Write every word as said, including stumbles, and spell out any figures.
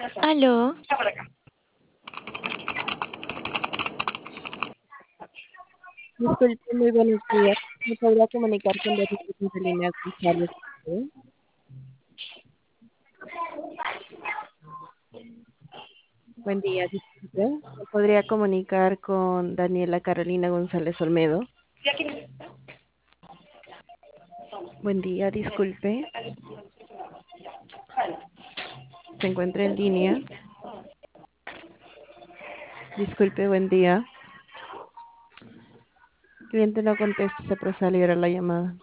Aló, Disculpe, muy buenos días. ¿Me podría comunicar con Dani Angelina González? ¿Eh? Buen día, disculpe. ¿Me podría comunicar con Daniela Carolina González Olmedo? Buen día, disculpe. ¿Se encuentra en línea? Disculpe, buen día. Cliente no contesta, se procede a liberar la llamada.